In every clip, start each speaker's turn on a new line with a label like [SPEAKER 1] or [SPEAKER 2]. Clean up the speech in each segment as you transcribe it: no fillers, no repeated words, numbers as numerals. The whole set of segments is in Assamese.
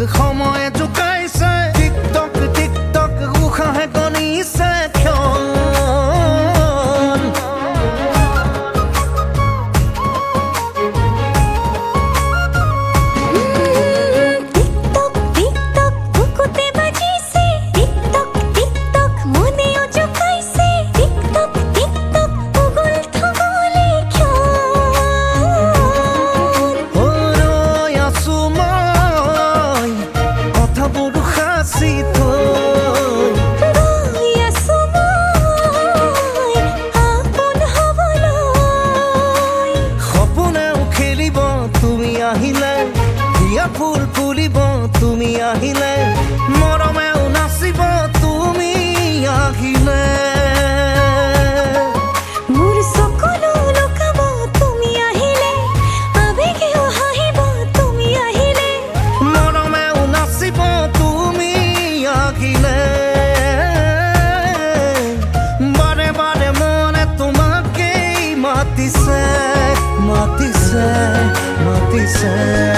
[SPEAKER 1] সময়ে জোকাইছে টিকটক টিকটক উশাহে গণিছে ক্ষণ ফুল ফুলিব তুমি আহিলে মৰমেও নাচিব তুমি আহিলে
[SPEAKER 2] মোৰ সকলো লুকাব তুমি আহিলে আবেগেও হাঁহিব তুমি আহিলে
[SPEAKER 1] মৰমেও নাচিব তুমি আহিলে বাৰে বাৰে মনে তোমাকেই মাতিছে মাতিছে মাতিছে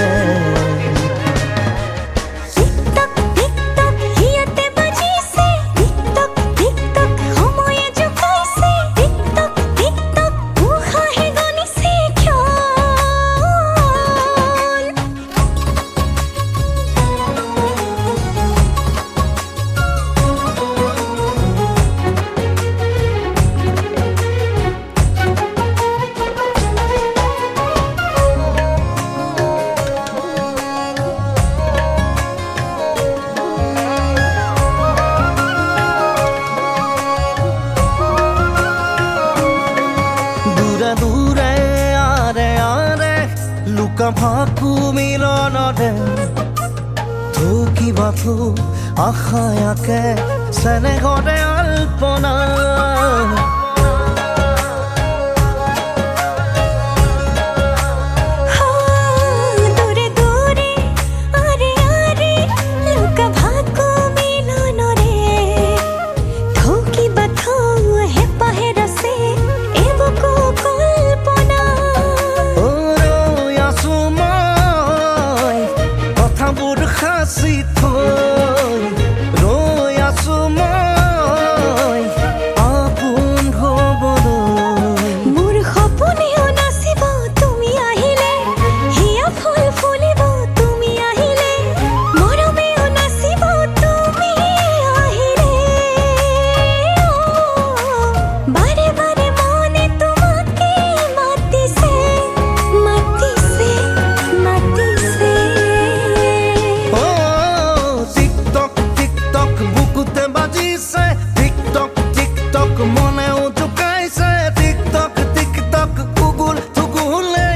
[SPEAKER 1] দূৰে আৰে আৰে লুকা ভাকু মিলনৰে থকিবাথু আশায়াকে চেনেহৰে আল্পনা সাঁচি থৈ ৰৈ আছো মই আপোন হ'বলৈ
[SPEAKER 2] মোৰ সপোনেও নাচিব তুমি আহিলে হিয়া ফুল ফুলিব তুমি আহিলে মৰমেও নাচিব তুমি আহিলে বাৰে বাৰে মনে তোমাকে মাতিছে মাতিছে মাতিছে
[SPEAKER 1] বুকুতে বাজিছে টিকটক টিকটক মনেও জোকাইছে টিকটক টিকটক উগুল থুগুলে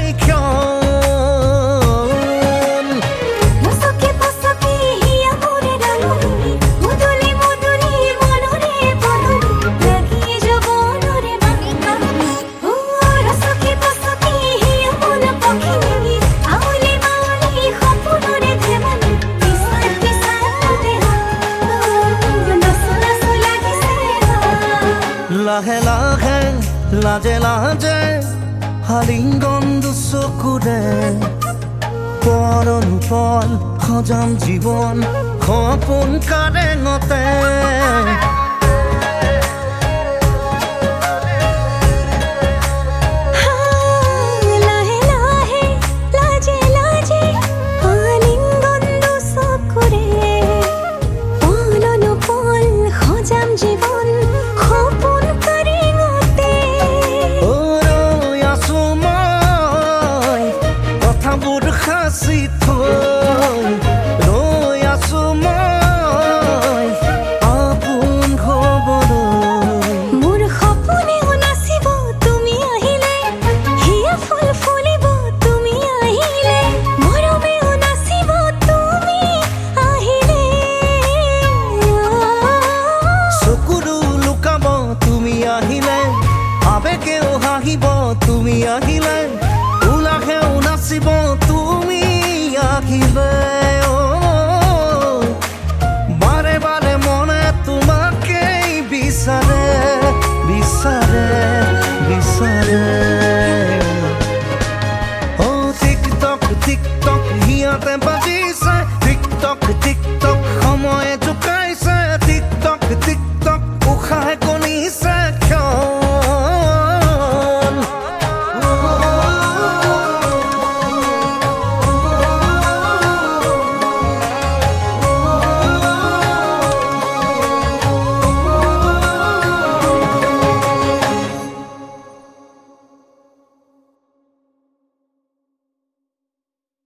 [SPEAKER 1] ক্ষণ
[SPEAKER 2] পছকে পছকে হিয়া মোৰে ৰাঙনি মুদুলি মুদুলি মনৰে বননি লাগিয়ে যবনৰে মানিকা ৰছকে পছকে হিয়া মোৰে পখিনী আউলি মাউলি সপোনৰে ধেমালি পিছাই পিছাই
[SPEAKER 1] লাহে লাহে লাজে লাজে হালিংগন দুচকুৰে পৰনুপল সজাম জীৱন সপোন কাৰেঙতে